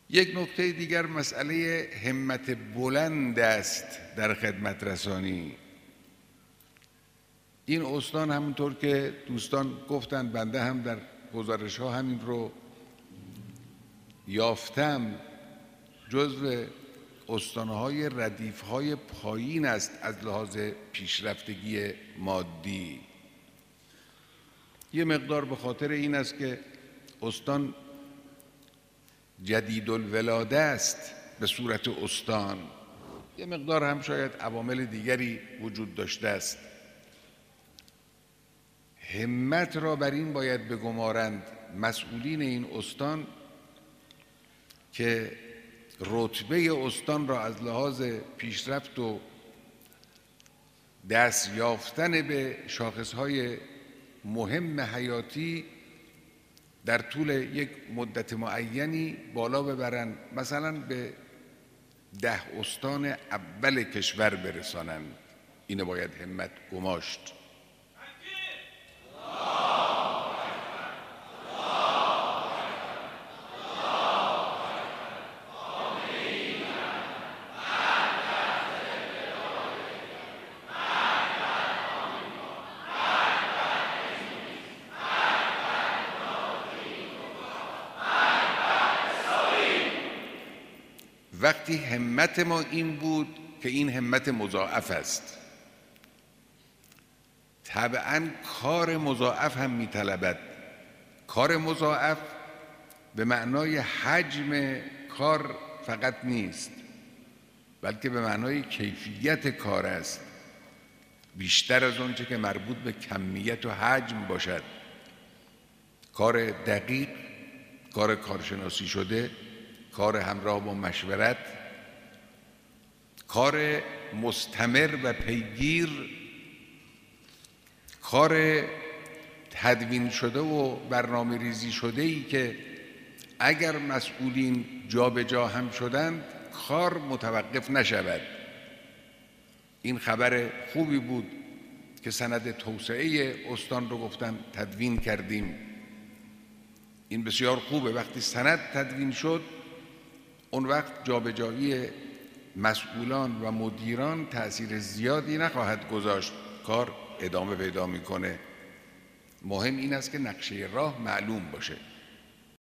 یک نکته دیگر مسئله همت بلند است در خدمت رسانی. این استان همونطور که دوستان گفتن، بنده هم در گزارش ها همین رو یافتم، جزو استانهای ردیفهای پایین است از لحاظ پیشرفتگی مادی. یه مقدار به خاطر این است که استان جدید الولاده است به صورت استان، یه مقدار هم شاید عوامل دیگری وجود داشته است. همت را بر این باید بگمارند مسئولین این استان که رتبه استان را از لحاظ پیشرفت و دست یافتن به شاخصهای مهم حیاتی در طول یک مدت معینی بالا ببرند، مثلا به 10 استان اول کشور برسانند. اینو باید همت گماشت. وقتی همت ما این بود که این همت مضاعف است، طبعاً کار مضاعف هم می‌طلبد. کار مضاعف به معنای حجم کار فقط نیست، بلکه به معنای کیفیت کار است، بیشتر از آنچه که مربوط به کمیت و حجم باشد. کار دقیق، کار کارشناسی شده، کار همراه با مشورت، کار مستمر و پیگیر، کار تدوین شده و برنامه ریزی شده ای که اگر مسئولین جا به جا هم شدند کار متوقف نشود. این خبر خوبی بود که سند توسعه استان رو گفتن تدوین کردیم. این بسیار خوبه. وقتی سند تدوین شد، اون وقت جابجایی مسئولان و مدیران تأثیر زیادی نخواهد گذاشت، کار ادامه پیدا میکنه. مهم این است که نقشه راه معلوم باشه.